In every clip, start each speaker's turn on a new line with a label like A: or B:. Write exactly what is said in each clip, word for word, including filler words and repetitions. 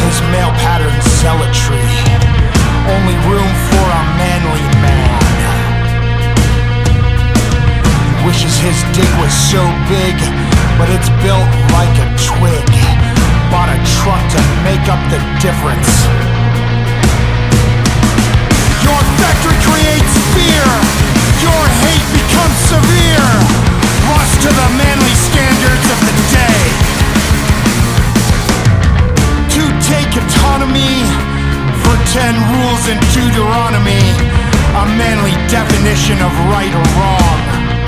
A: his male pattern zealotry. Only room for a manly man. He wishes his dick was so big, but it's built like a twig. Bought a truck to make up the difference. Your factory creates fear. Your hate becomes severe. Lost to the manly standards of the day. To take autonomy for ten rules in Deuteronomy, a manly definition of right or wrong.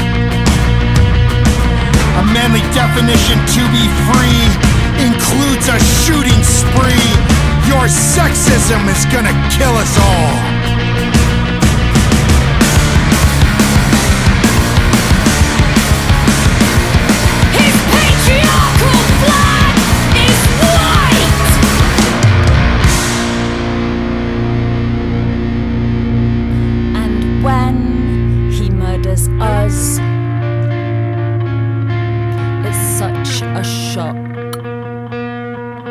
A: A manly definition to be free includes a shooting spree. Your sexism is gonna kill us all.